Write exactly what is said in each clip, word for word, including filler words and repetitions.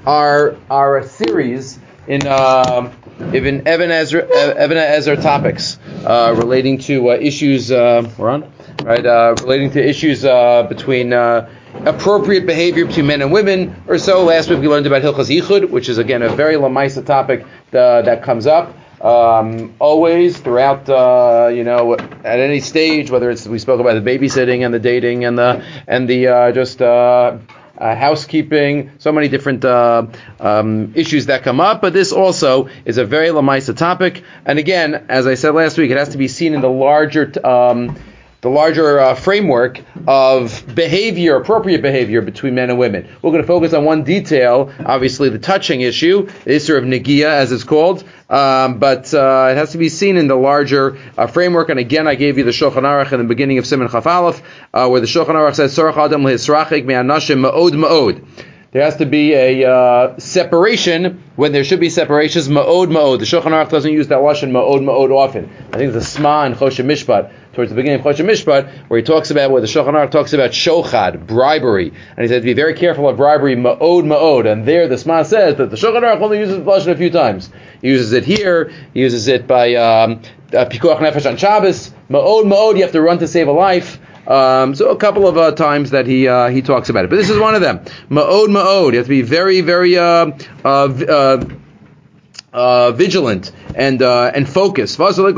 our our series in uh, Ibn Ibn Ezra Ibn Ezra topics uh, relating to uh, issues uh, we're on right uh, relating to issues uh, between uh, appropriate behavior between men and women or so. Last week we learned about Hilchas Yichud, which is again a very lamaisa topic uh, that comes up um, always throughout uh, you know at any stage, whether it's we spoke about the babysitting and the dating and the and the uh, just uh, Uh, housekeeping, so many different uh, um, issues that come up, but this also is a very lamaisa topic. And again, as I said last week, it has to be seen in the larger um, the larger uh, framework of behavior, appropriate behavior between men and women. We're going to focus on one detail, obviously the touching issue, the issue of negia, as it's called, um, but uh, it has to be seen in the larger uh, framework. And again, I gave you the Shulchan Aruch in the beginning of Siman Chaf Aleph, uh, where the Shulchan Aruch says, Sorach Adam lehisrachik me'anashim ma'od ma'od. There has to be a uh, separation when there should be separations. Ma'od ma'od. The Shulchan Aruch doesn't use that lashon ma'od ma'od often. I think it's the Sma in Choshen Mishpat, towards the beginning of Choshen Mishpat, where he talks about, where the Shulchan Aruch talks about shochad, bribery, and he said to be very careful of bribery, ma'od ma'od. And there the Sma says that the Shulchan Aruch only uses the lashon a few times. He uses it here. He uses it by um, pikuach nefesh on Shabbos. Ma'od ma'od. You have to run to save a life. Um, so a couple of uh, times that he uh, he talks about it, but this is one of them. Ma'od ma'od. You have to be very very uh, uh, uh, uh, vigilant and uh, and focused. As we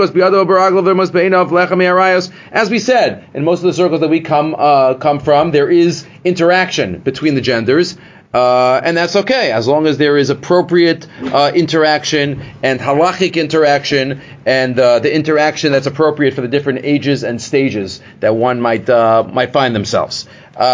said, in most of the circles that we come uh, come from, there is interaction between the genders. Uh, and that's okay, as long as there is appropriate uh, interaction and halachic interaction and uh, the interaction that's appropriate for the different ages and stages that one might uh, might find themselves.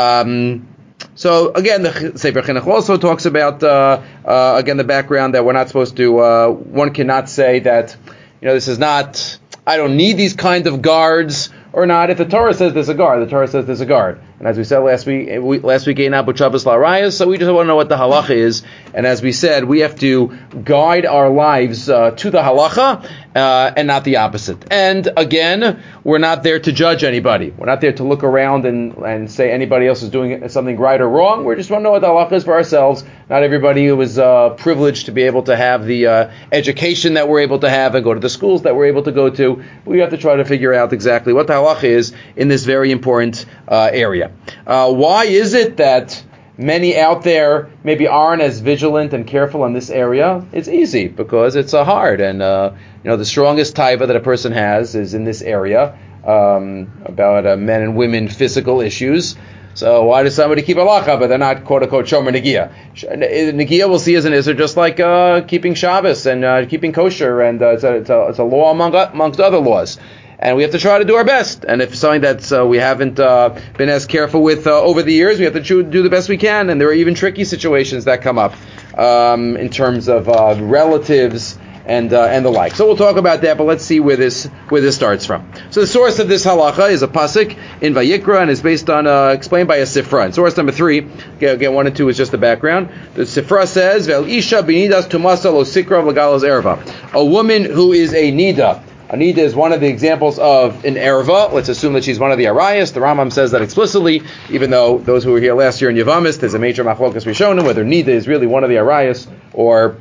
Um, so again, the Sefer Chinuch also talks about uh, uh, again the background that we're not supposed to. Uh, one cannot say that you know this is not. I don't need these kind of guards. Or not. If the Torah says there's a guard, the Torah says there's a guard. And as we said last week, we, last week, Ein Abu Shabbos La'arayos, so we just want to know what the halacha is. And as we said, we have to guide our lives uh, to the halacha uh, and not the opposite. And again, we're not there to judge anybody. We're not there to look around and, and say anybody else is doing something right or wrong. We just want to know what the halacha is for ourselves. Not everybody who is uh, privileged to be able to have the uh, education that we're able to have and go to the schools that we're able to go to. We have to try to figure out exactly what the halacha is in this very important uh, area. Uh, why is it that many out there maybe aren't as vigilant and careful in this area? It's easy, because it's uh, hard, and uh, you know the strongest taiva that a person has is in this area um, about uh, men and women physical issues. So why does somebody keep halacha, but they're not quote unquote shomer negia? Negia we'll see as an isser, just like uh, keeping Shabbos and uh, keeping kosher, and uh, it's, a, it's, a, it's a law among amongst other laws. And we have to try to do our best. And if something that uh, we haven't uh, been as careful with uh, over the years, we have to do the best we can. And there are even tricky situations that come up um, in terms of uh, relatives and uh, and the like. So we'll talk about that, but let's see where this where this starts from. So the source of this halacha is a pasuk in Vayikra, and is based on uh, explained by a sifra. And source number three, again, again one and two is just the background. The sifra says, "Vel isha b'nidas tumasa lo sikra v'galos erva." A woman who is a nida. A nida is one of the examples of an erva. Let's assume that she's one of the arayas. The Rambam says that explicitly, even though those who were here last year in Yavamis, there's a major machlokas rishonim whether nida is really one of the arayas or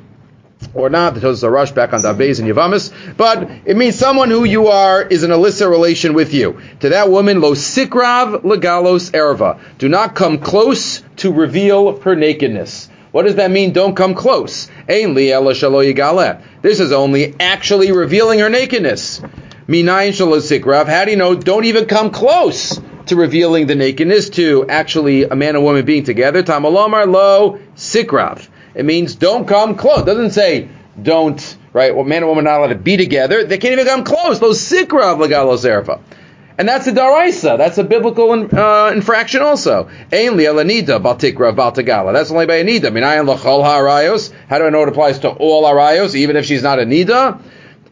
or not. The Tosfos Rush back on Dabeis and Yavamis, but it means someone who you are is an illicit relation with you. To that woman, lo sikrav legalos erva. Do not come close to reveal her nakedness. What does that mean? Don't come close. Ein li ela shelo yigaleh. This is only actually revealing her nakedness. Minayin shelo sikrav. How do you know? Don't even come close to revealing the nakedness, to actually a man and woman being together. Tamalomar lo sikrav. It means don't come close. It doesn't say don't, right? Well, man and woman are not allowed to be together. They can't even come close. Lo sikrav legalos erva. And that's a daraisa. That's a biblical uh, infraction also. Ein li ela nida bal tikra bal tagala. That's only by a nida. Minayin l'chol ha'arayos. How do I know it applies to all arayos, even if she's not a nida?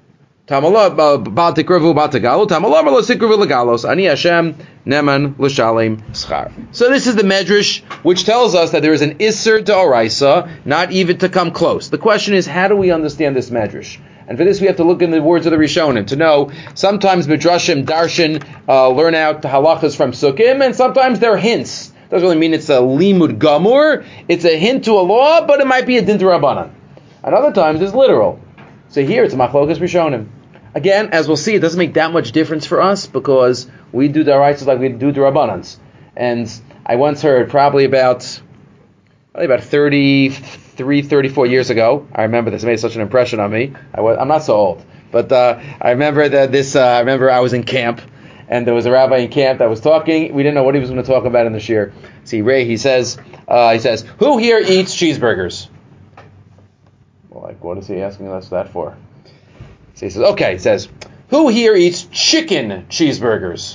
Tamala bal tikravu bal tagalu. Tamala lo sikravu legalos. Ani Hashem neman l'shalem schar. So this is the medrash which tells us that there is an isser daraisa, not even to come close. The question is, how do we understand this medrash? And for this we have to look in the words of the Rishonim to know sometimes Midrashim, Darshan uh, learn out the halachas from Sukkim, and sometimes they're hints. Doesn't really mean it's a limud gamur. It's a hint to a law, but it might be a din d'Rabbanan. And other times it's literal. So here it's a machlokas rishonim. Again, as we'll see, it doesn't make that much difference for us because we do d'oraisas like we do d'Rabbanans. And I once heard probably about probably about thirty-three, thirty-four years ago. I remember this made such an impression on me. I was, I'm not so old, but uh, I remember that this. Uh, I remember I was in camp, and there was a rabbi in camp that was talking. We didn't know what he was going to talk about in the shir. See, Ray, he says, uh, he says, "Who here eats cheeseburgers?" Well, like, what is he asking us that for? So he says, "Okay." He says, "Who here eats chicken cheeseburgers?"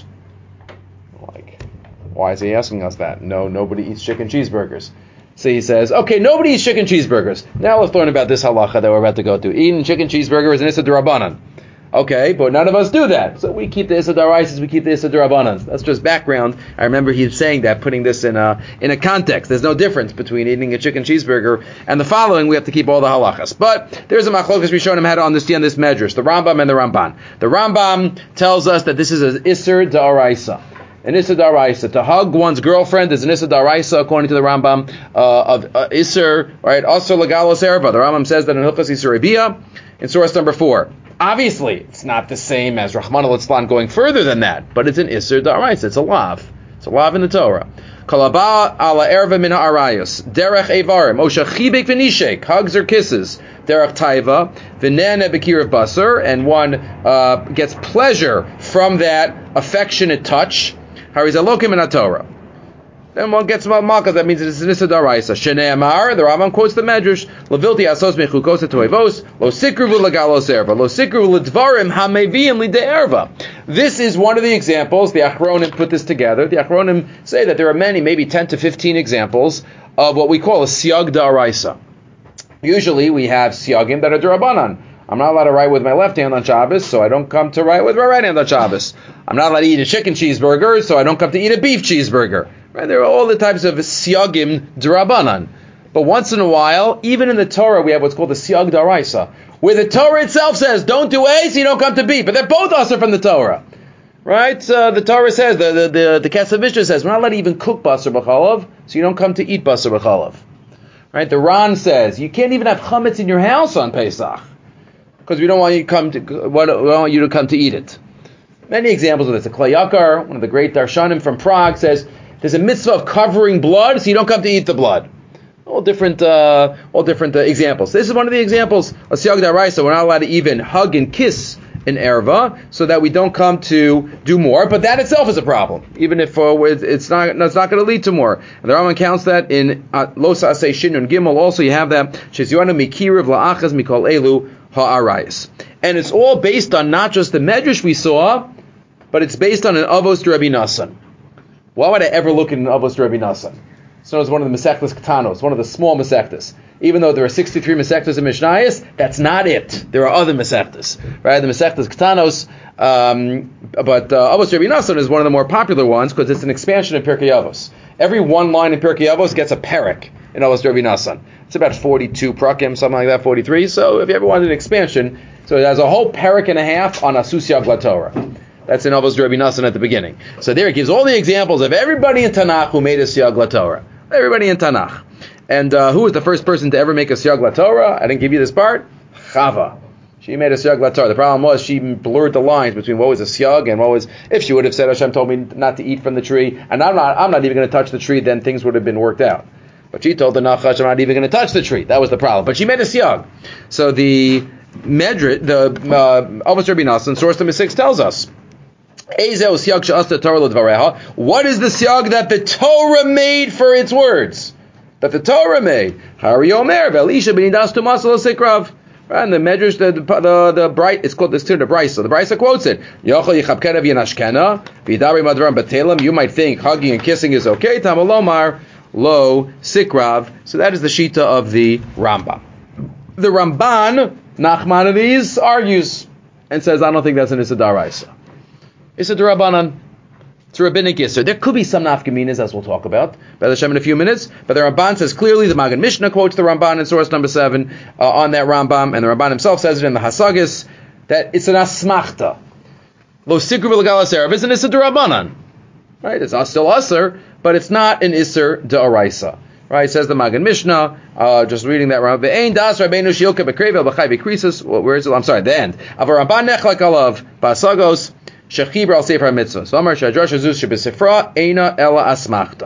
Like, why is he asking us that? No, nobody eats chicken cheeseburgers. So he says, okay, nobody eats chicken cheeseburgers. Now let's learn about this halacha that we're about to go to. Eating chicken cheeseburger is an issa d'Rabbanan. Okay, but none of us do that. So we keep the issa d'oraisas, we keep the issa d'Rabbanans. That's just background. I remember he's saying that, putting this in a in a context. There's no difference between eating a chicken cheeseburger and the following. We have to keep all the halachas. But there's a machlokas rishonim how to understand this medrash, the Rambam and the Ramban. The Rambam tells us that this is an isser d'oraisa. An Issa Daraisa. To hug one's girlfriend is an Issa Daraisa, according to the Rambam, uh, of uh, Isser, right? Asr Legalos Erba. The Rambam says that in Hilchos Isser Rabia, in source number four. Obviously, it's not the same as Rahman al-Itzlan going further than that, but it's an Isser Daraisa. It's a lav. It's a lav in the Torah. Kalaba ala erva min ha'arayos. Derech evarim. Osha chibik v'nishek. Hugs or kisses. Derech taiva. V'nene b'kirav basar. And one uh, gets pleasure from that affectionate touch. Harizalokim in Torah. Then one gets malchus. That means it's an issa d'oraisa. Shnei amar. The Rambam quotes the medrash. Levilti asos mechukos etoivos. Lo sikru v'legalos erva. Lo sikru l'dvarim hameviim lide'erva. This is one of the examples. The Achronim put this together. The Achronim say that there are many, maybe ten to fifteen examples of what we call a siyag d'oraisa. Usually we have siyagim that are d'Rabbanan. I'm not allowed to write with my left hand on Shabbos, so I don't come to write with my right hand on Shabbos. I'm not allowed to eat a chicken cheeseburger, so I don't come to eat a beef cheeseburger. Right? There are all the types of siyagim d'Rabbanan. But once in a while, even in the Torah, we have what's called the siyag d'oraisa, where the Torah itself says, don't do A, so you don't come to B. But they're both also from the Torah. Right? Uh, the Torah says, the the the, the Kesef Mishnah says, we're not allowed to even cook basar b'chalav, so you don't come to eat basar b'chalav. Right? The Ran says, you can't even have chametz in your house on Pesach, because we don't want you to come to we don't want you to come to eat it. Many examples of this. The Klei Yakar, one of the great darshanim from Prague, says there's a mitzvah of covering blood, so you don't come to eat the blood. All different, uh, all different uh, examples. This is one of the examples of siyag d'oraisa. We're not allowed to even hug and kiss in erva, so that we don't come to do more. But that itself is a problem, even if uh, it's not, it's not going to lead to more. And the Rambam counts that in Lo Sa'aseh Shinun Gimel. Also, you have that Shezionu Mikiriv La'achaz Mikol Elu Ha'arayis. And it's all based on not just the medrash we saw, but it's based on an Avos Rabbi Nassan. Why would I ever look at an Avos Rabbi Nassan? It's known as one of the Masechtas Ketanos, one of the small Masechtas. Even though there are sixty-three Masechtas in Mishnayos, that's not it. There are other Masechtas, right? The Masechtas Ketanos, um, but uh, Avos Rabbi Nassan is one of the more popular ones because it's an expansion of Pirkei Avos. Every one line in Pirkei Avos gets a perek in Avos Rabbi Nassan. It's about forty-two prakim, something like that, forty-three. So if you ever wanted an expansion, so it has a whole perek and a half on Asus Yag LaTorah. That's in Avos Rabbi Nassan at the beginning. So there it gives all the examples of everybody in Tanakh who made a Siyag LaTorah. Everybody in Tanakh. And uh, who was the first person to ever make a Siyag LaTorah? I didn't give you this part. Chava. She made a Siyag LaTorah. The problem was she blurred the lines between what was a Siyag and what was, if she would have said, Hashem told me not to eat from the tree, and I'm not I'm not even going to touch the tree, then things would have been worked out. But she told the Nachash, I'm not even going to touch the tree. That was the problem. But she made a Siyag. So the Medrit, the uh, Avos Rabbi Nassan, source number six, tells us, what is the siyag that the Torah made for its words? That the Torah made. Hari Omer, Velisha b'nidas tumas lo sikrav. And the medrash, the the the bright, it's called this too, the Brisa. The Brisa quotes it. Yochel yichabkena v'yanashkena v'idari madvarim batelim. You might think hugging and kissing is okay. Tamalomar lo sikrav. So that is the shita of the Rambam. The Ramban, Nachmanides, argues and says, I don't think that's an Issa D'Oraisa. Issa D'Rabbanan. It's a rabbinic Yisr. There could be some nafkaminas, as we'll talk about, by the Shem in a few minutes, but the Ramban says clearly, the Magen Mishnah quotes the Ramban in source number seven uh, on that Rambam, and the Ramban himself says it in the Hasagis, that it's an asmachta. Lo sikru v'legalas erev is an Issa D'Rabbanan. Right? It's still Asr, but it's not an Isser D'Oraisa. Right, says the Magen Mishnah, uh, just reading that wrong. Ve'ein das Rabbeinu shilka b'krevel b'chai b'krisus. Where is it? I'm sorry, the end. Avar Ramban nechlek alav ba'asagos shechibra al sefer mitzvah. So Amar shadrash azuz shebesifra eina ela asmachta.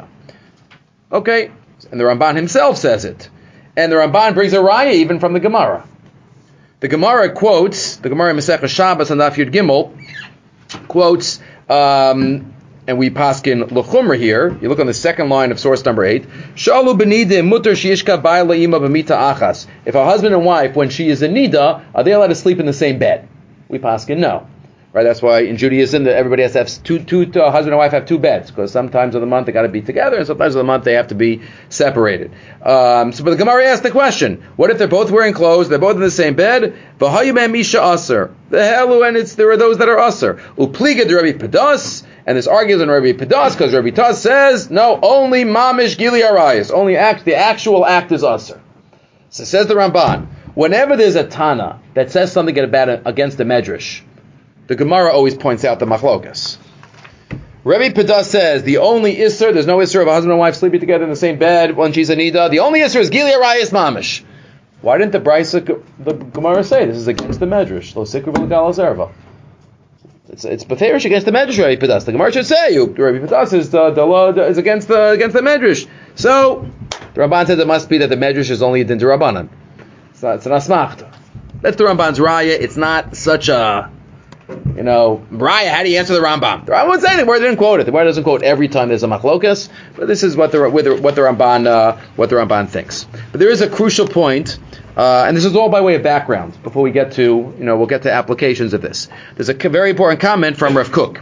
Okay, and the Ramban himself says it, and the Ramban brings a raya even from the Gemara. The Gemara quotes the Gemara Masechah Shabbos and Daf Yud Gimel quotes. Um, And we paskin l'chumra here. You look on the second line of source number eight. Shalu b'nidim mutar sheyishka ba'al la'ima b'mita achas. If a husband and wife, when she is a nida, are they allowed to sleep in the same bed? We paskin no. Right. That's why in Judaism that everybody has to have two, two, two uh, husband and wife have two beds, because sometimes of the month they got to be together, and sometimes of the month they have to be separated. Um, so, but the Gemara asked the question: what if they're both wearing clothes? They're both in the same bed. V'hayuben misha aser. The helu, and it's there are those that are aser. Upliga de Rabbi Padas. And this argues on Rabbi Padas because Rabbi Padas says, no, only mamish gili arayis, only act, the actual act is usher. So says the Ramban, whenever there's a Tana that says something about against the Medrash, the Gemara always points out the machlokas. Rabbi Padas says the only isser, there's no isser of a husband and wife sleeping together in the same bed when she's a nida. The only isser is gili arayis mamish. Why didn't the Brisa, the Gemara say this is against the Medrash? Lo sikru v'legal azerva. It's it's beferish against the Medrash, Rabbi Padas. The Gemara should say you Rabbi Padas is the, the law is against the against the Medrash. So the Ramban says it must be that the Medrash is only a din d'Rabbanan. It's not, it's an asmachta. That's the Ramban's raya. It's not such a you know raya. How do you answer the Rambam? The Rambam won't say anything. Where didn't quote it. The Gemara doesn't quote every time there's a machlokas. But this is what the what the, what the Ramban uh, what the Ramban thinks. But there is a crucial point. Uh, and this is all by way of background. Before we get to, you know, we'll get to applications of this. There's a very important comment from Rav Kook.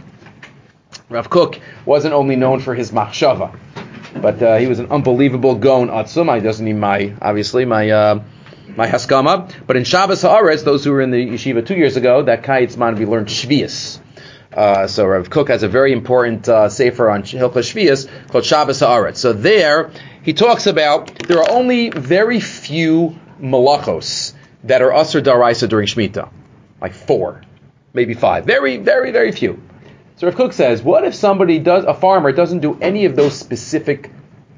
Rav Kook wasn't only known for his machshava, but uh, he was an unbelievable gon atzum. He doesn't need my, obviously, my uh, my haskama. But in Shabbos Haaretz, those who were in the yeshiva two years ago, that Kayitz man, we learned Shvius. Uh, so Rav Kook has a very important uh, sefer on Hilchos Shvius called Shabbos Haaretz. So there, he talks about there are only very few malachos that are asur daraisa during Shemitah, like four, maybe five, very, very, very few. So Rav Kook says, what if somebody does, a farmer doesn't do any of those specific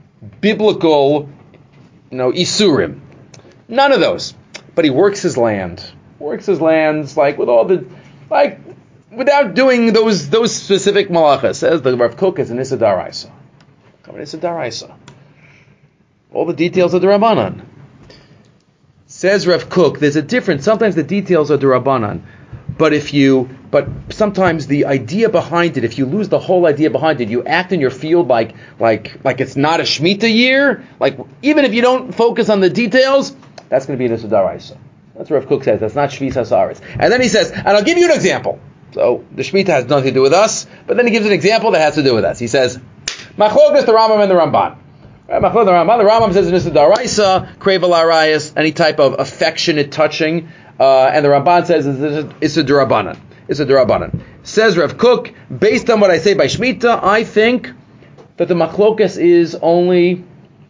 biblical, you know, isurim, none of those, but he works his land, works his lands like with all the, like without doing those those specific malachas. Says the Rav Kook is an issa daraisa, an issa daraisa. All the details of the Rabbanan. Says Rav Kook, there's a difference. Sometimes the details are D'Rabbanan, but if you, but sometimes the idea behind it, if you lose the whole idea behind it, you act in your field like, like, like it's not a Shemitah year. Like even if you don't focus on the details, that's going to be an Issa D'Oraisa. That's what Rav Kook says. That's not Shvis Hasaretz. And then he says, and I'll give you an example. So the Shemitah has nothing to do with us, but then he gives an example that has to do with us. He says, Machlokas the Rambam and the Ramban. Right, the Rambam, the Rambam says in Issa D'Oraisa, Krevel Arayas, any type of affectionate touching, uh, and the Ramban says Issa D'Rabbanan. Issa D'Rabbanan. Says Rav Kook, based on what I say by Shemitah, I think that the Machlokas is only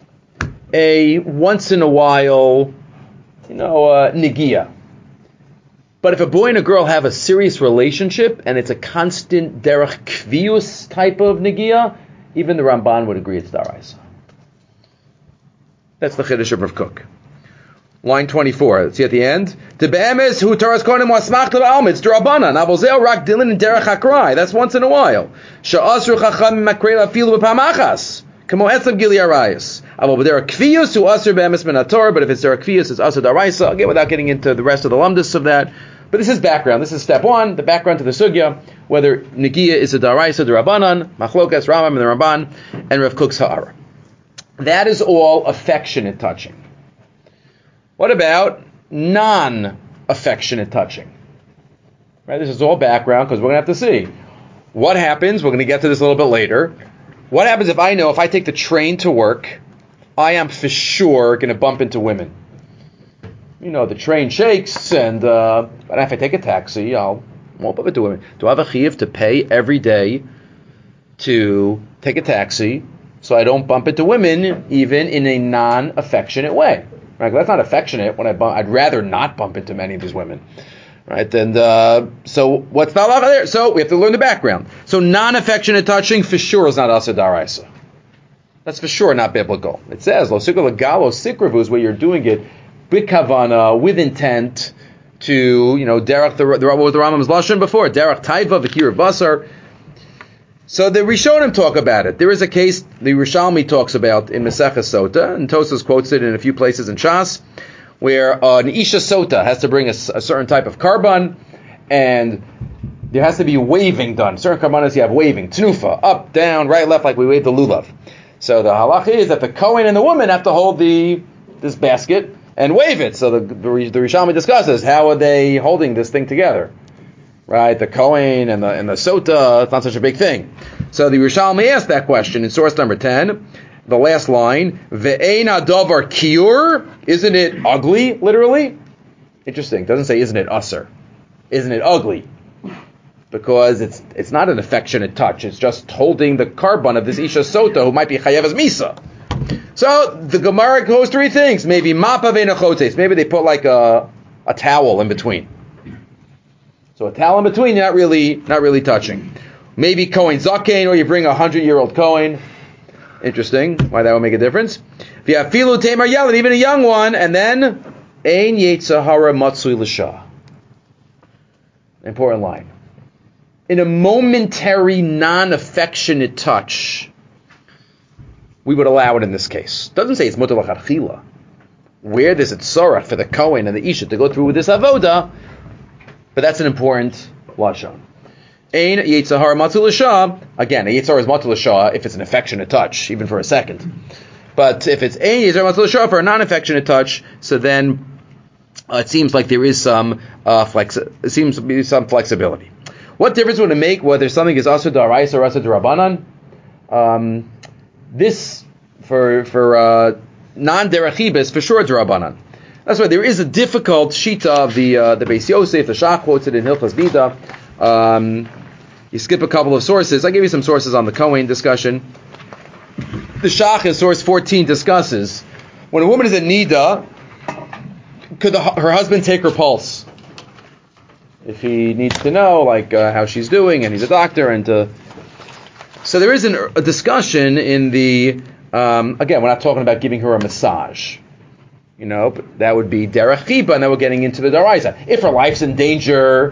a once in a while, you know, uh, negia. But if a boy and a girl have a serious relationship and it's a constant derech kvius type of negia, even the Ramban would agree it's D'Oraisa. That's the Chiddush of Rav Kook. Line twenty-four. See at the end? The be'emes hu taras konim wasmach le'alm. It's d'Rabbanan. Avozeo rak dilin and derech hakrai. That's once in a while. Sha'asru chacham makrei lafilu b'pamachas. Kamo etzem gili arayis. Avo b'derech kvius hu asur be'emes min haTorah. But if it's derech kvius, it's asur d'Oraisa. Again, without getting into the rest of the lumdus of that. But this is background. This is step one. The background to the sugya. Whether negia is a d'Oraisa, d'Rabbanan, Machlokas, Rambam, and the Ramban, and Rav Kook's ha'ara. That is all affectionate touching. What about non-affectionate touching? Right, this is all background because we're going to have to see. What happens, we're going to get to this a little bit later. What happens if I know if I take the train to work, I am for sure going to bump into women? You know, the train shakes, and uh, but if I take a taxi, I'll won't bump into women. Do I have a chiyuv to pay every day to take a taxi so I don't bump into women, even in a non-affectionate way? Right? That's not affectionate. When I bump, I'd rather not bump into many of these women. Right? And uh, so what's not there? So we have to learn the background. So non-affectionate touching for sure is not Asa D'Oraisa. That's for sure not biblical. It says, lo sikra legalo sikravu is where you're doing it bikavana, with intent to, you know, derech, the, the, what the Rambam's lashon before, derech taiva v'kir basar. So the Rishonim talk about it. There is a case the Rishalmi talks about in Maseches Sota, and Tosas quotes it in a few places in Shas, where uh, an Isha Sota has to bring a, a certain type of carbon, and there has to be waving done. Certain carbonas you have waving, tnufa, up, down, right, left, like we wave the lulav. So the halacha is that the Kohen and the woman have to hold the this basket and wave it. So the the, the Rishalmi discusses how are they holding this thing together, right? The Kohen and the and the Sota, it's not such a big thing. So the Rishalmi asked that question in source number ten, the last line, Ve'ein hadavar kiur, isn't it ugly, literally? Interesting, it doesn't say isn't it usser. Isn't it ugly? Because it's it's not an affectionate touch, it's just holding the carbon of this Isha Sota who might be chayev as Misa. So the Gemara goes three things, maybe mapa ve'nechotes, maybe they put like a, a towel in between. So a towel in between, you're not really, not really touching. Maybe Kohen Zakein, or you bring a hundred-year-old Kohen. Interesting, why that would make a difference. If you have Filu Tamar Yelad, even a young one, and then Ein Yetzahara Matsui L'Shah. Important line. In a momentary, non-affectionate touch, we would allow it in this case. Doesn't say it's mutar l'chadchila. Where there's a tzorach for the Kohen and the Isha to go through with this avoda, but that's an important lashon. Ein Yetzahara Matzul L'Shah. Again, a Yetzahara is Matzul L'Shah if it's an affectionate touch, even for a second. But if it's Ein Yetzahara Matzul L'Shah for a non-affectionate touch, so then uh, it seems like there is some uh, flex. It seems to be some flexibility. What difference would it make whether something is Asur D'Oraisa or Asur D'Rabbanan? Um, this for for uh, non-derech is for sure D'Rabbanan. That's why there is a difficult shita of the uh, the Beis Yosef. The Shach quotes it in Hilchos Vida. Um, you skip a couple of sources. I give you some sources on the Kohen discussion. The Shach in source fourteen discusses when a woman is at Nida, could the, her husband take her pulse? If he needs to know, like, uh, how she's doing, and he's a doctor, and uh, so there is an, a discussion in the, um, again, we're not talking about giving her a massage, you know, but that would be derech chiba, and then we're getting into the daraisa. If her life's in danger,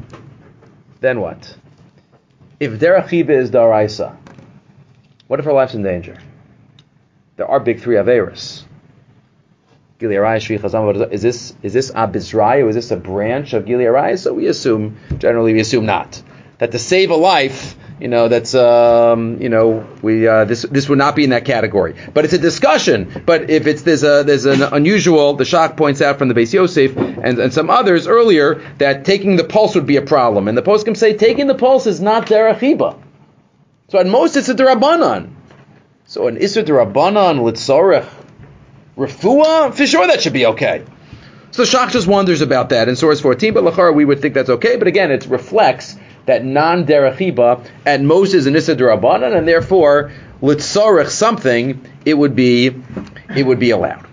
then what? If derech chiba is daraisa, what if her life's in danger? There are big three averos. Gili Arayis, is this is this Abizrai, or is this a branch of Gili Arayis? So we assume, generally we assume not. That to save a life, you know, that's, um, you know, we uh, this this would not be in that category. But it's a discussion. But if it's there's a there's an unusual, the Shach points out from the Beis Yosef and, and some others earlier that taking the pulse would be a problem. And the poskim say taking the pulse is not derech chiba. So at most it's a derabanan. So an isur derabanan litzorech refuah, for sure that should be okay. So Shach just wonders about that in source fourteen, but lachar we would think that's okay. But again, it reflects that non-derech chiba at most is an issa d'rabbanan, and therefore litzorech something it would be it would be allowed.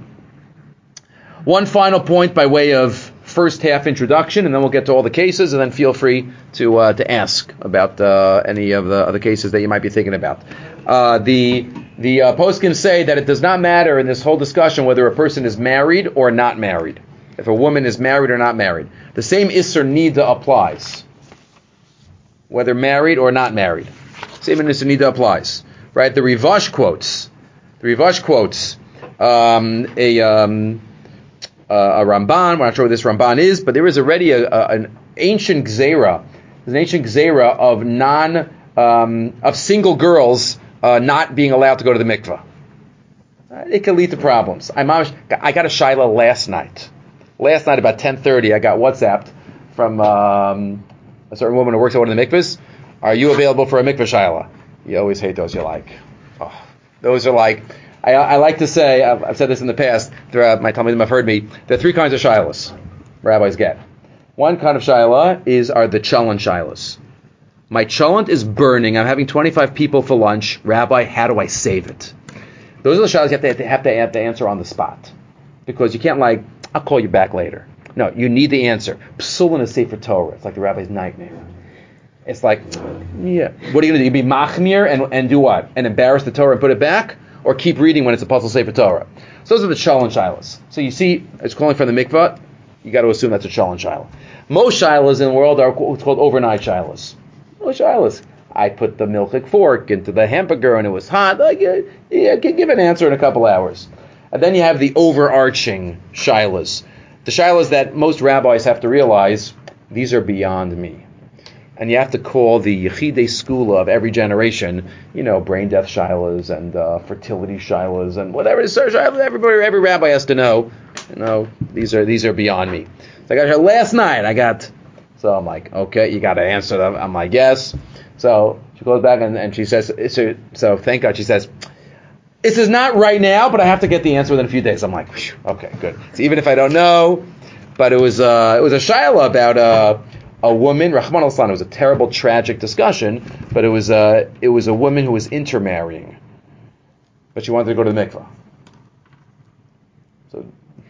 One final point by way of first half introduction, and then we'll get to all the cases, and then feel free to uh, to ask about uh, any of the other cases that you might be thinking about. Uh, the the uh, poskim say that it does not matter in this whole discussion whether a person is married or not married. If a woman is married or not married, the same isser nida applies, whether married or not married. Same isser nida applies, right? The Rivash quotes, the Rivash quotes um, a um, uh, a Ramban. We're not sure what this Ramban is, but there is already a, a, an ancient gzeira. There's an ancient gzeira of non um, of single girls uh, not being allowed to go to the mikveh. Uh, it can lead to problems. I'm, I got a shaila last night. Last night about ten thirty, I got WhatsApped from um, a certain woman who works at one of the mikvahs. Are you available for a mikvah shaila? You always hate those you like. Oh, those are like, I, I like to say, I've, I've said this in the past, throughout my talmidim have heard me, there are three kinds of shilas rabbis get. One kind of shaila is are the cholent shilas. My cholent is burning. I'm having twenty-five people for lunch. Rabbi, how do I save it? Those are the shilas you have to, have to, have to, have to answer on the spot. Because you can't like, I'll call you back later. No, you need the answer. Psul in a Sefer Torah. It's like the rabbi's nightmare. It's like, yeah. What are you going to do? You be machmir and, and do what? And embarrass the Torah and put it back? or keep reading when it's a puzzle Sefer Torah. So those are the Shal and Shilas. So you see, it's calling from the mikvah, you got to assume that's a Shal and Shilah. Most Shilas in the world are what's called overnight Shilas. Most Shilas. I put the milchik fork into the hamburger and it was hot. Like, uh, yeah, give an answer in a couple hours. And then you have the overarching Shilas. The Shilas that most rabbis have to realize, these are beyond me. And you have to call the Yechidei Skula of every generation, you know, brain death shilas and uh, fertility shilas and whatever. Everybody, every rabbi has to know, you know, these are these are beyond me. So I got here last night. I got, so I'm like, okay, you got to answer them. I'm like, yes. So she goes back and, and she says, so, so thank God, she says, this is not right now, but I have to get the answer within a few days. I'm like, okay, good. So even if I don't know, but it was uh, it was a shilah about uh. A woman, Rahman al-San, it was a terrible, tragic discussion, but it was uh, it was a woman who was intermarrying, but she wanted to go to the mikvah. So,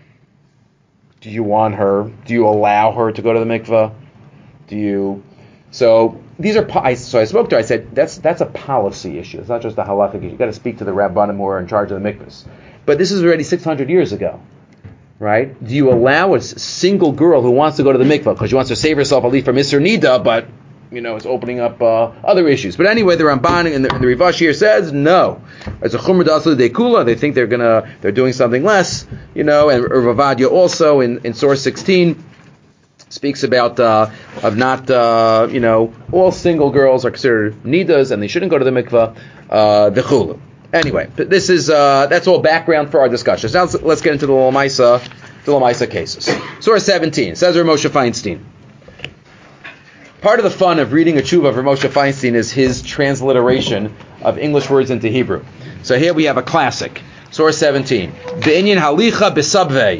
do you want her? Do you allow her to go to the mikvah? Do you? So these are. I, so I spoke to her. I said that's that's a policy issue. It's not just a halakhic issue. You got to speak to the rabbanim who are in charge of the mikvahs. But this is already six hundred years ago. Right? Do you allow a single girl who wants to go to the mikvah because she wants to save herself a leaf from Isser Nida, but you know it's opening up uh, other issues? But anyway, the Ramban and the, the Rivash here says no. As a Chumra Dasla de Kula, they think they're gonna they're doing something less, you know. And Rav Ovadia also in, in source sixteen speaks about uh, of not uh, you know all single girls are considered nidas and they shouldn't go to the mikvah. Uh, the Chulu. Anyway, this is uh, that's all background for our discussion. So now let's, let's get into the Lamaisa, the Lamaisa cases. Surah seventeen says Rav Moshe Feinstein. Part of the fun of reading a tshuva of Rav Moshe Feinstein is his transliteration of English words into Hebrew. So here we have a classic, Surah seventeen. Be'inyan halicha besabvei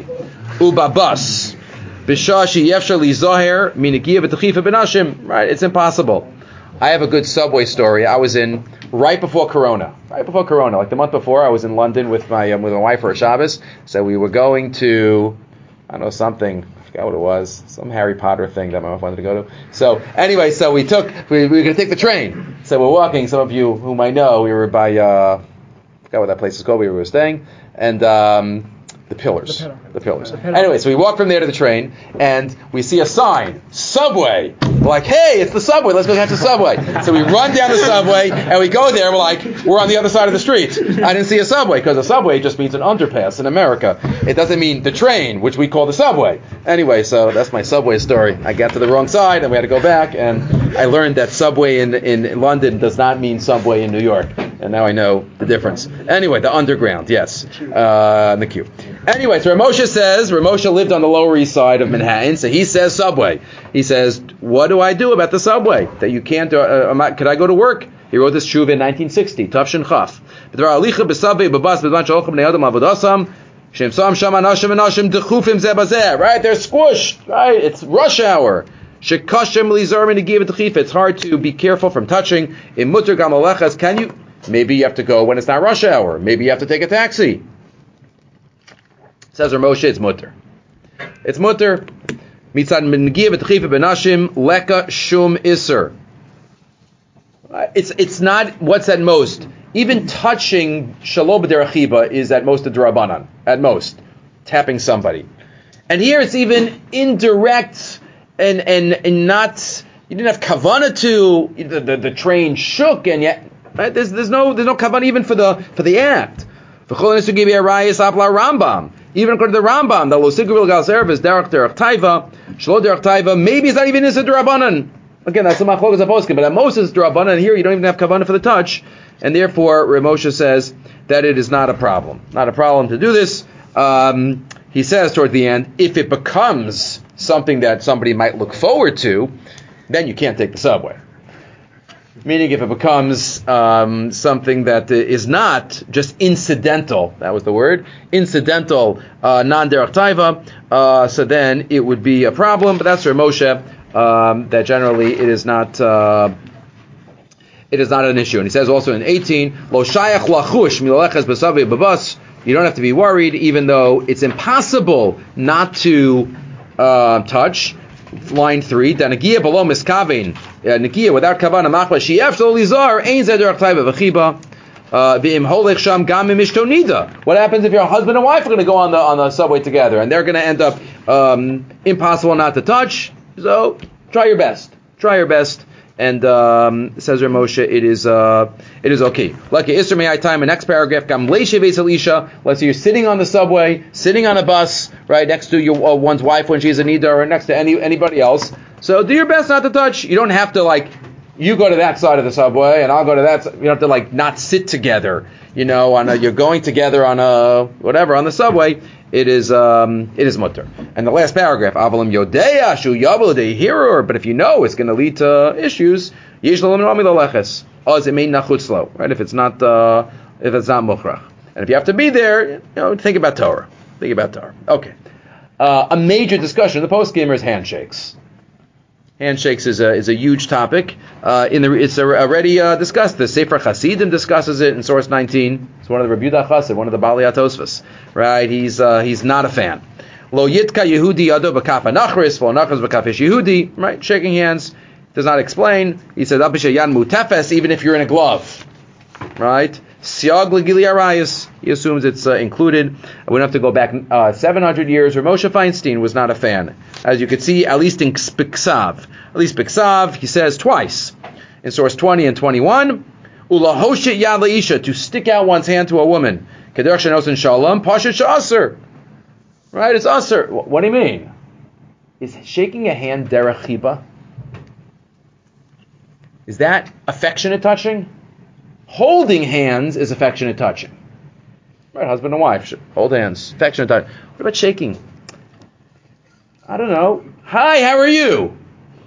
ubabas b'shashi yefshar li zoher minigiya v'techifa benashim. Right, it's impossible. I have a good subway story. I was in right before Corona, right before Corona, like the month before. I was in London with my um, with my wife for a Shabbos. So we were going to, I don't know, something. I forgot what it was. Some Harry Potter thing that my wife wanted to go to. So anyway, so we took we, we were going to take the train. So we're walking. Some of you whom I know, we were by uh, I forgot what that place is called. We were staying and. Um, The pillars. The, the pillars. The anyway, so we walk from there to the train, and we see a sign, Subway. We're like, hey, it's the Subway. Let's go catch the Subway. So we run down the Subway, and we go there. We're like, we're on the other side of the street. I didn't see a Subway, because a Subway just means an underpass in America. It doesn't mean the train, which we call the Subway. Anyway, so that's my Subway story. I got to the wrong side, and we had to go back, and I learned that Subway in, in, in London does not mean Subway in New York. And now I know the difference. Anyway, the underground, yes. Uh, in the queue. Anyway, so Ramosha says, Ramosha lived on the Lower East Side of Manhattan, so he says Subway. He says, what do I do about the Subway? That you can't, uh, uh, could I go to work? He wrote this tshuva in nineteen sixty, Tafshin Chaf. Right, they're squished, right, it's rush hour. It's hard to be careful from touching. Can you? Maybe you have to go when it's not rush hour. Maybe you have to take a taxi. Says Ramosha, it's mutter. It's mutter. Mitzad mengiv v'tchifa benashim leka shum iser. It's it's not what's at most. Even touching shalom b'derachiba is at most a d'Rabbanan. At most, tapping somebody. And here it's even indirect and and and not. You didn't have kavanah to the, the the train shook and yet right? there's there's no there's no kavanah even for the for the act. Rambam. Even according to the Rambam, the Losiguril Gal Service, Derech Derech Taiva, Shlo Derech Taiva, maybe it's not even Issa D'Rabbanan. Again, that's the Machlokas HaPoskim, but at most it's D'Rabbanan, here you don't even have Kavanah for the touch, and therefore Ramosha says that it is not a problem. Not a problem to do this. Um, he says toward the end, if it becomes something that somebody might look forward to, then you can't take the subway. Meaning if it becomes um, something that is not just incidental, that was the word, incidental, uh, non-derech taiva, uh, so then it would be a problem, but that's for Moshe, um, that generally it is not uh, it is not an issue. And he says also in eighteen, Lo shayach lachush milaleches b'savi b'bas, you don't have to be worried, even though it's impossible not to uh, touch. Line three, da nagia below miskavein, nagia without kavana machla she'ef shel lizar ein zeh derech taiva v'chiba. Uh, what happens if your husband and wife are going to go on the on the subway together and they're going to end up um, impossible not to touch? So try your best. Try your best. And um, says Rav Moshe, it is uh, it is okay. Like Isser Me'ai time, the next paragraph. Let's say you're sitting on the subway, sitting on a bus, right next to your uh, one's wife when she's a nidar, or next to any anybody else. So do your best not to touch. You don't have to like. You go to that side of the subway, and I'll go to that side. You don't have to, like, not sit together, you know, on a, you're going together on a, whatever, on the subway. It is, um, it is mutter. And the last paragraph, Avalim Yodeya, Shu Yabul de Hirur, but if you know it's going to lead to issues, Yesh Lalim Rami Laleches, Oz Emein Nachutzlo, right, if it's not, uh, if it's not Mukhrach. And if you have to be there, you know, think about Torah. Think about Torah. Okay. Uh, a major discussion in the post-gamer is handshakes. Handshakes is a is a huge topic. Uh, in the it's already uh, discussed. The Sefer Chasidim discusses it in source nineteen. It's one of the Rabbi Yehuda Chassid, one of the Balei HaTosfos. Right? He's uh, he's not a fan. Lo yitka Yehudi yado b'kaf anachris, v'lo nachris b'kaf ish Yehudi. Right? Shaking hands does not explain. He said apisha yan mutefes, even if you're in a glove. Right? Siag l'gili arayis. He assumes it's uh, included. We don't have to go back uh, seven hundred years. Rav Moshe Feinstein was not a fan. As you can see, at least in Biksav. At least Biksav, he says twice. In source twenty and twenty-one, Ulahoshit yad leisha, to stick out one's hand to a woman. Kederach shenosin shalom, pashat she'aser. Right, it's aser. What do you mean? Is shaking a hand derech chiba? Is that affectionate touching? Holding hands is affectionate touching. Right, husband and wife should hold hands. Affectionate touching. What about shaking? I don't know. Hi, how are you?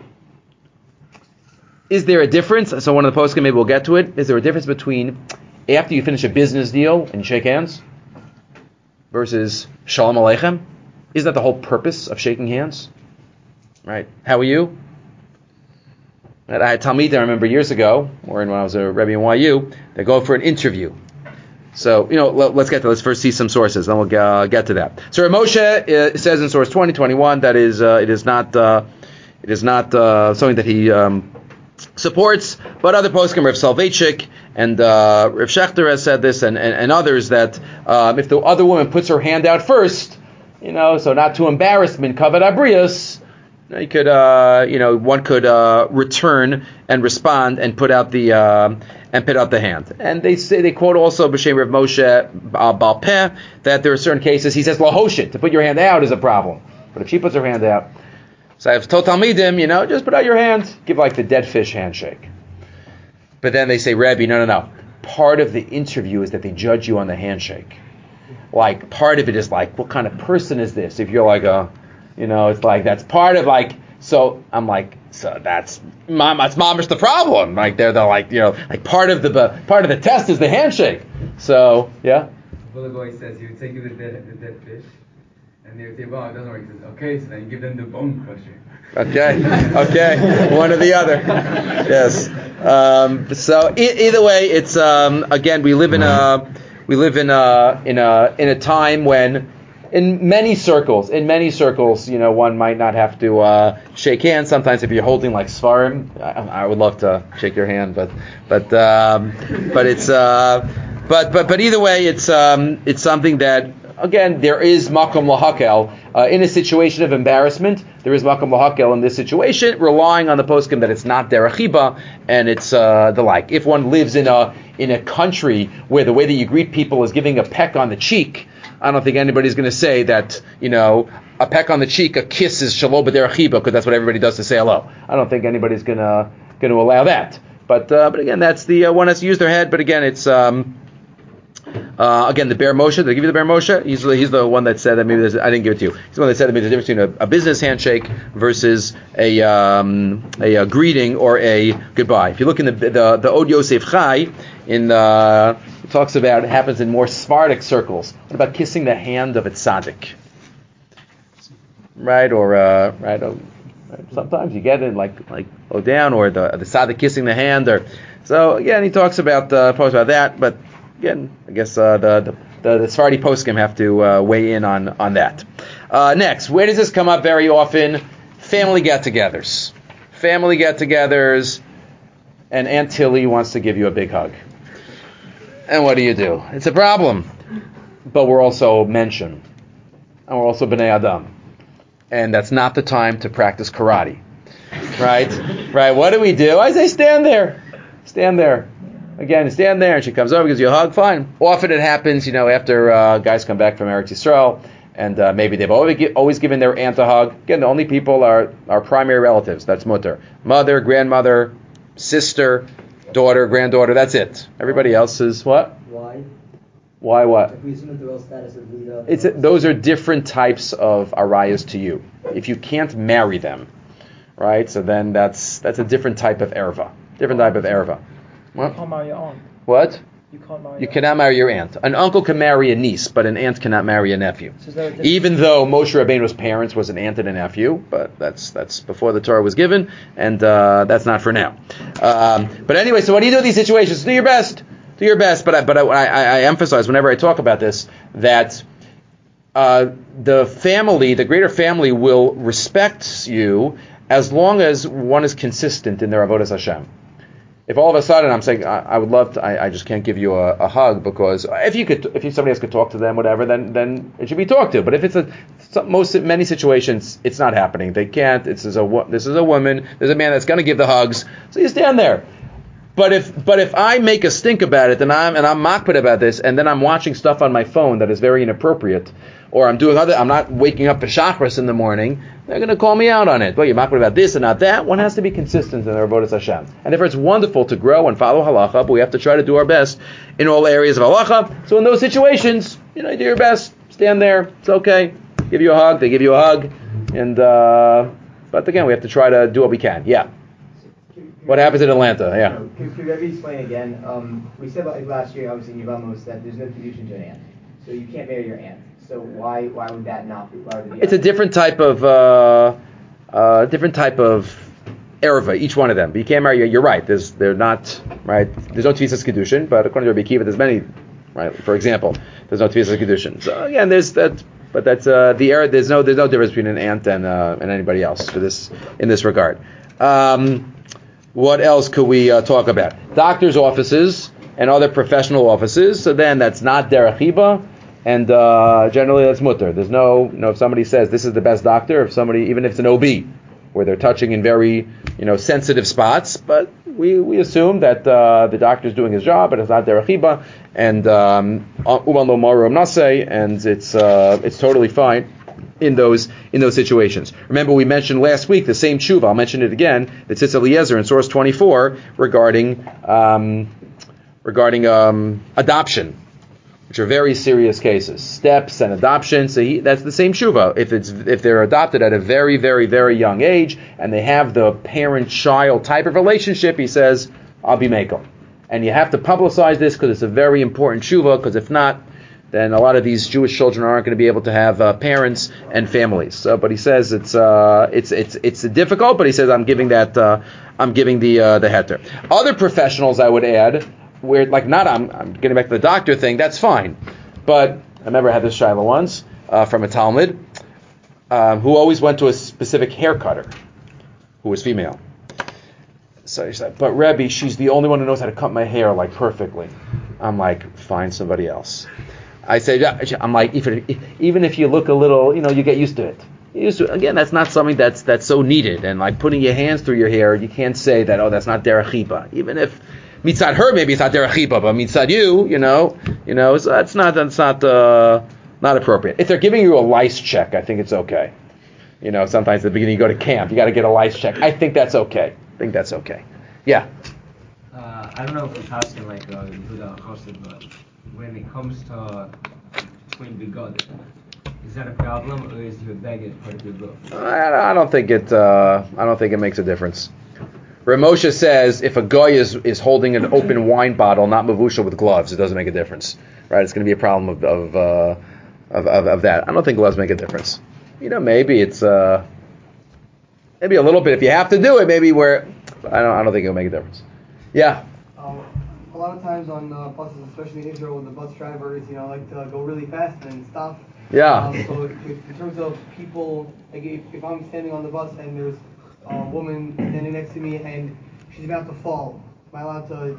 Is there a difference? So one of the poskim, maybe we'll get to it. Is there a difference between after you finish a business deal and you shake hands versus shalom aleichem? Isn't that the whole purpose of shaking hands? Right. How are you? I had Talmid, I remember years ago, or when I was a Rebbe in Y U, they go for an interview. So, you know, let, let's get to, let's first see some sources, then we'll uh, get to that. So Rav Moshe uh, says in source twenty, twenty-one that is, uh, it is not, uh, it is not uh, something that he um, supports, but other poskim, Rav Soloveitchik and uh, Rav Shechter has said this, and, and, and others, that um, if the other woman puts her hand out first, you know, so not to embarrass min kavod abrius, you could, uh, you know, one could uh, return and respond and put out the uh, and put out the hand. And they say they quote also B'Shem Rav Moshe uh, Baal Peh that there are certain cases he says lahoshit, to put your hand out is a problem, but if she puts her hand out, so I have told Talmidim, you know, just put out your hand, give like the dead fish handshake. But then they say, Rebbe, no, no, no. Part of the interview is that they judge you on the handshake. Like part of it is like, what kind of person is this? If you're like a You know, it's like that's part of like. So I'm like, so that's mom. That's mamish the problem. Like they're the like, you know, like part of the part of the test is the handshake. So yeah. The guy says you take the dead the dead fish, and they say, well, it doesn't work. He says, okay, so then you give them the bone crusher. Okay, okay, one or the other. Yes. Um, so e- either way, it's um, again we live in a we live in a in a in a time when. In many circles, in many circles, you know, one might not have to uh, shake hands. Sometimes, if you're holding like svarim, I, I would love to shake your hand, but but um, but it's uh, but but but either way, it's um, it's something that again there is makom lahakel uh, in a situation of embarrassment. There is makom lahakel in this situation, relying on the poskim that it's not derech chiba and it's uh, the like. If one lives in a in a country where the way that you greet people is giving a peck on the cheek, I don't think anybody's going to say that, you know, a peck on the cheek, a kiss is shalom b'derech chiba, because that's what everybody does to say hello. I don't think anybody's going to going to allow that. But uh, but again, that's the uh, one has to use their head. But again, it's um, uh, again the Be'er Moshe. Did I give you the Be'er Moshe? He's he's the one that said that maybe there's, I didn't give it to you. He's the one that said that maybe there's a difference between a, a business handshake versus a, um, a a greeting or a goodbye. If you look in the the, the Od Yosef Chai in the it talks about it happens in more Sephardic circles. What about kissing the hand of a tzaddik? Right or uh, right. Or, sometimes you get it like like oh down or the the tzaddik kissing the hand or so again he talks about uh, talks about that, but again I guess uh, the, the the the Sephardi poskim have to uh, weigh in on on that. Uh, next, where does this come up very often? Family get-togethers, family get-togethers, and Aunt Tilly wants to give you a big hug. And what do you do? It's a problem. But we're also mention. And we're also Bnei Adam. And that's not the time to practice karate. Right? Right? What do we do? I say stand there. Stand there. Again, stand there, and she comes over, gives you a hug, fine. Often it happens, you know, after uh, guys come back from Eretz Yisrael, and uh, maybe they've always, gi- always given their aunt a hug. Again, the only people are our primary relatives. That's mutter. Mother, grandmother, sister, daughter, granddaughter, that's it. Everybody else is what? Why? Why what? If we assume that the real status of Lida... It's a, those are different types of arayas to you. If you can't marry them, right, so then that's that's a different type of erva. Different type of erva. What? You can't marry your aunt. What? You can't marry. You your cannot marry your aunt. An uncle can marry a niece, but an aunt cannot marry a nephew. So is there a difference? Even though Moshe Rabbeinu's parents was an aunt and a nephew, but that's that's before the Torah was given, and uh, that's not for now. Um, but anyway, so what do you do in these situations? Do your best. Do your best. But I, but I, I, I emphasize whenever I talk about this that uh, the family, the greater family, will respect you as long as one is consistent in their avodas Hashem. If all of a sudden I'm saying I, I would love to, I, I just can't give you a, a hug because if you could, if you, somebody else could talk to them, whatever, then then it should be talked to. But if it's a some, most many situations, it's not happening. They can't. This is a this is a woman. There's a man that's going to give the hugs, so you stand there. But if but if I make a stink about it, and I'm and I'm makpid about this, and then I'm watching stuff on my phone that is very inappropriate, or I'm doing other, I'm not waking up for chakras in the morning, they're going to call me out on it. Well, you're makpid about this and not that. One has to be consistent in their avodas Hashem. And therefore, it's wonderful to grow and follow halacha, but we have to try to do our best in all areas of halacha. So in those situations, you know, you do your best. Stand there. It's okay. Give you a hug. They give you a hug. And uh, but again, we have to try to do what we can. Yeah. What happens in Atlanta? Yeah. Could, could maybe explain again? Um, we said like last year, obviously in Yevamos, that there's no kedushin to an aunt, so you can't marry your aunt. So why why would that not be? Why would it be it's a different type of uh, uh, different type of erva, each one of them. But you can't marry. You're right. There's they're not right. There's no tvisas kedushin, but according to Rabbi Akiva, there's many. Right. For example, there's no tvisas kedushin. So again, there's that. But that's uh, the error. There's no there's no difference between an aunt and uh, and anybody else for this in this regard. Um, what else could we uh, talk about? Doctors' offices and other professional offices. So then that's not derech hiba. And uh, generally that's mutter. There's no, you know, if somebody says this is the best doctor, if somebody, even if it's an O B, where they're touching in very, you know, sensitive spots, but we, we assume that uh, the doctor's doing his job, but it's not derech hiba, and um, uman lo marum naseh, and it's uh, it's totally fine in those in those situations. Remember, we mentioned last week the same tshuva. I'll mention it again. It's Tzitz Eliezer in source twenty-four regarding um, regarding um, adoption, which are very serious cases, steps and adoption. So he, that's the same shuva. If it's if they're adopted at a very, very, very young age and they have the parent-child type of relationship, he says, I'll be mekel. And you have to publicize this because it's a very important shuva, because if not, then a lot of these Jewish children aren't going to be able to have uh, parents and families. So, but he says it's uh, it's it's it's difficult. But he says I'm giving that uh, I'm giving the uh, the heter. Other professionals, I would add, where like not I'm, I'm getting back to the doctor thing, that's fine. But I remember I had this shaila once uh, from a Talmud um, who always went to a specific hair cutter who was female. So he said, but Rebbe, she's the only one who knows how to cut my hair like perfectly. I'm like, find somebody else. I said, yeah, I'm like, even even if you look a little, you know, you get used to it. Used to, again, that's not something that's that's so needed. And like putting your hands through your hair, you can't say that, oh, that's not derech hiba. Even if mitzad her, maybe it's not derech hiba, but mitzad you, you know, you know, so that's not that's not uh, not appropriate. If they're giving you a lice check, I think it's okay. You know, sometimes at the beginning you go to camp, you got to get a lice check. I think that's okay. I think that's okay. Yeah. Uh, I don't know if it's asking like uh, Yehuda Chosed, but when it comes to between begod, is that a problem, or is your beged part of your book? I, I don't think it. Uh, I don't think it makes a difference. Ramosha says if a guy is, is holding an open wine bottle, not mavusha with gloves, it doesn't make a difference, right? It's going to be a problem of of, uh, of of of that. I don't think gloves make a difference. You know, maybe it's uh, maybe a little bit if you have to do it. Maybe where I don't. I don't think it'll make a difference. Yeah. Um, a lot of times on uh, buses, especially in Israel, the bus drivers, you know, like to go really fast and stop. Yeah. Um, so if, in terms of people, like if, if I'm standing on the bus and there's a woman standing next to me and she's about to fall, am I allowed to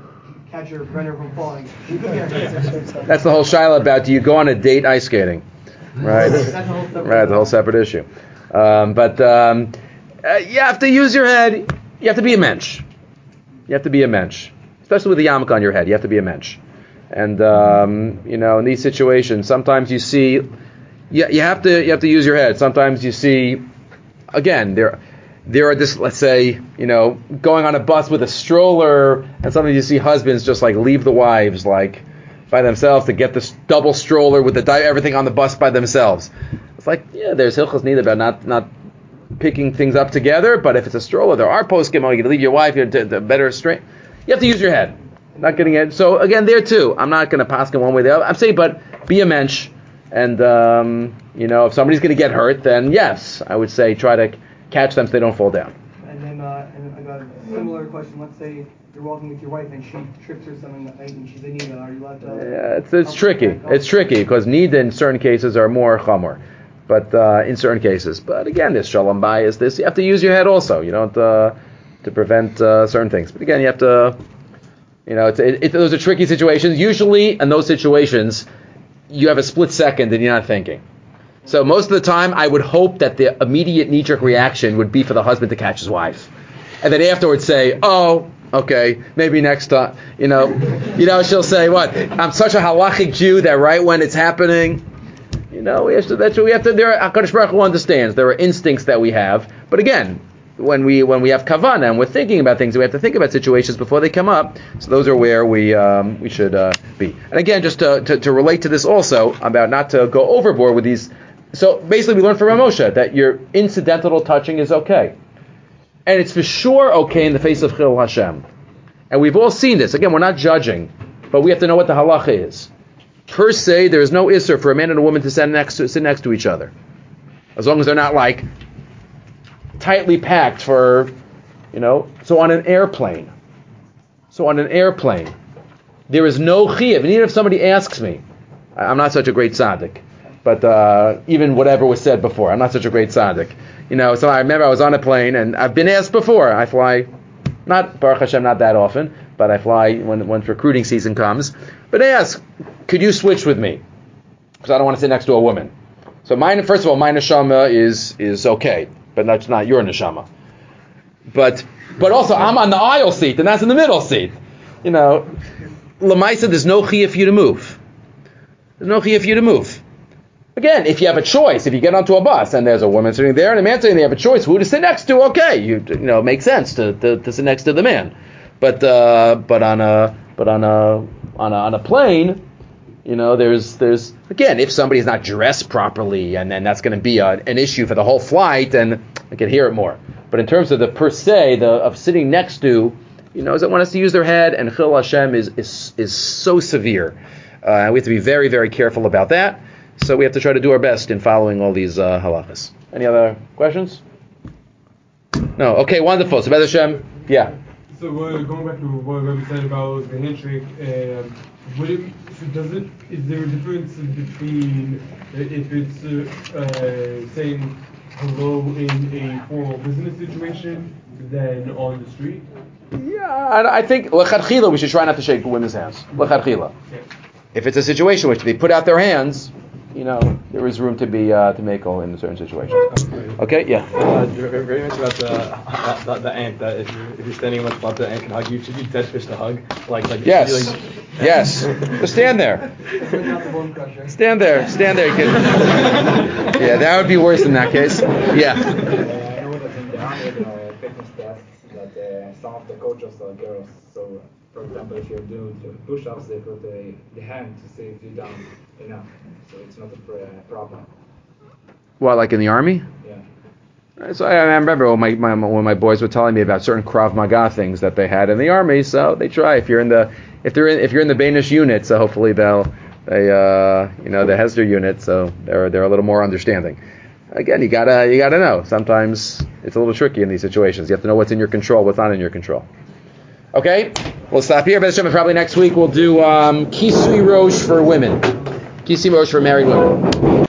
catch her, prevent her from falling. She could get hurt. That's the whole shaila about, do you go on a date ice skating? Right? That's a whole separate Right, the whole separate issue. Um, but um, uh, you have to use your head. You have to be a mensch. You have to be a mensch. Especially with a yarmulke on your head, you have to be a mensch. And um, you know, in these situations, sometimes you see, you, you have to you have to use your head. Sometimes you see, again, there there are this, let's say, you know, going on a bus with a stroller, and sometimes you see husbands just like leave the wives like by themselves to get this double stroller with the di- everything on the bus by themselves. It's like, yeah, there's hilchos need about not not picking things up together, but if it's a stroller, there are poskim. Oh, you can leave your wife, you're the better straight. You have to use your head. Not getting it. So again, there too, I'm not going to pass in one way or the other. I'm saying, but be a mensch, and um, you know, if somebody's going to get hurt, then yes, I would say try to catch them so they don't fall down. And then, uh, and I got a similar question. Let's say you're walking with your wife and she trips or something and she's a nida. Are you allowed to? Yeah, it's it's tricky. It's tricky because nida in certain cases are more chamor, but uh, in certain cases. But again, this shalom bayis, this you have to use your head also. You don't uh, to prevent uh, certain things. But again, you have to. You know, it's, it, it, those are tricky situations. Usually, in those situations, you have a split second and you're not thinking. So most of the time, I would hope that the immediate knee-jerk reaction would be for the husband to catch his wife, and then afterwards say, "Oh, okay, maybe next time." You know, you know, she'll say, "What? I'm such a halachic Jew that right when it's happening." You know, we have to, that's what we have to. There, HaKadosh Baruch Hu understands there are instincts that we have, but again. When we when we have kavana and we're thinking about things, we have to think about situations before they come up. So those are where we um, we should uh, be. And again, just to, to to relate to this also about not to go overboard with these. So basically, we learned from Ramosha that your incidental touching is okay, and it's for sure okay in the face of Chil Hashem. And we've all seen this. Again, we're not judging, but we have to know what the halacha is. Per se, there is no isser for a man and a woman to sit next to sit next to each other, as long as they're not like. Tightly packed for, you know, so on an airplane. So on an airplane, there is no chiyuv. And even if somebody asks me, I'm not such a great tzaddik, but uh, even whatever was said before, I'm not such a great tzaddik. You know, so I remember I was on a plane, and I've been asked before. I fly, not Baruch Hashem, not that often, but I fly when when recruiting season comes. But they ask, could you switch with me? Because I don't want to sit next to a woman. So mine, first of all, my neshama is is okay. But that's not your neshama. But but also I'm on the aisle seat and that's in the middle seat. You know, Lamaisa, there's no chiyuv for you to move. There's no chiyuv for you to move. Again, if you have a choice, if you get onto a bus and there's a woman sitting there and a man sitting there, you have a choice who to sit next to. Okay, you you know, it makes sense to, to, to sit next to the man. But uh, but on a but on a on a on a plane. You know, there's, there's again, if somebody's not dressed properly, and then that's going to be a, an issue for the whole flight, and I can hear it more. But in terms of the per se, the of sitting next to, you know, that want us to use their head, and Chil Hashem is is is so severe, uh, and we have to be very, very careful about that. So we have to try to do our best in following all these uh, halachas. Any other questions? No. Okay, wonderful. So, B'ez Hashem, yeah. So uh, going back to what we said about the handshake. Um, Would it, so does it, is there a difference between if it's uh, uh, saying hello in a formal business situation than on the street? Yeah, I, I think l'chadchila we should try not to shake women's hands. L'chadchila. Yeah. If it's a situation which they put out their hands, you know, there is room to be uh, to make all in certain situations. Okay, yeah. Uh, very, very much about the, uh, the the ant. That if you're if you're standing much above the ant can hug you, should you dead fish the hug? Like like Yes, like, yes. Just stand there. Stand there. Stand there, kid. Yeah, that would be worse in that case. Yeah. Uh, I know that in the army, you know, fitness tests that uh, some of the coaches are girls. So, for example, if you're doing push-ups, they put a, the hand to see if you're down enough. So it's not a pr- problem. What, like in the army? Yeah. So I, I remember when my, my when my boys were telling me about certain Krav Maga things that they had in the army. So they try. If you're in the if they're in, if you're in the Banish unit, so hopefully they'll they uh you know the Hesder unit, so they're they're a little more understanding. Again, you gotta you gotta know. Sometimes it's a little tricky in these situations. You have to know what's in your control, what's not in your control. Okay, we'll stop here. But probably next week we'll do um, Kisui Rosh for women. Kisui Rosh for married women.